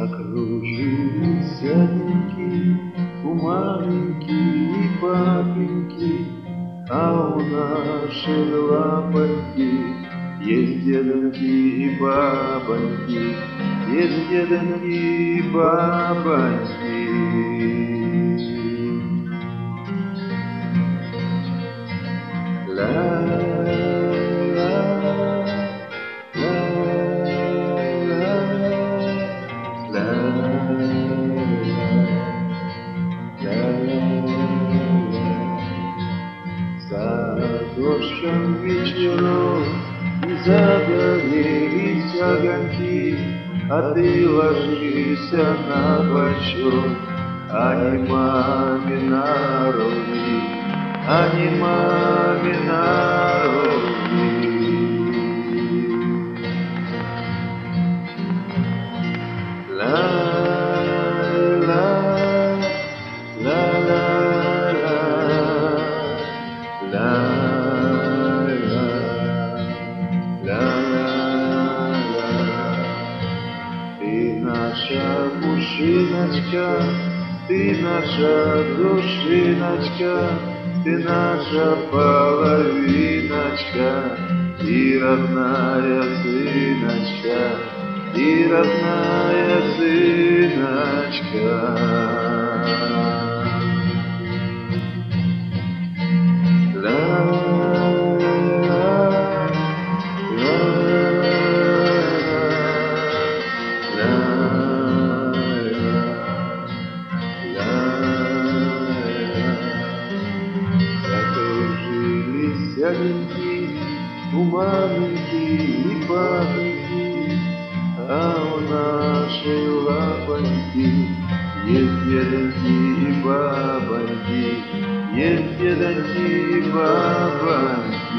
Окружились одинки у маменьки и папеньки, а у нашей лапоньки есть дедоньки и бабоньки, есть дедоньки и бабоньки. За дождем вечеров и загорелись огоньки, а ты ложись на бочок, а не маме на руки, а не маме на руки. Ты наша пушиночка, ты наша душиночка, ты наша половиночка, и родная сыночка, и родная сыночка. Закружились огоньки у маменьки и папеньки, а у нашей лапоньки есть дедоньки и бабоньки, есть дедоньки и бабоньки.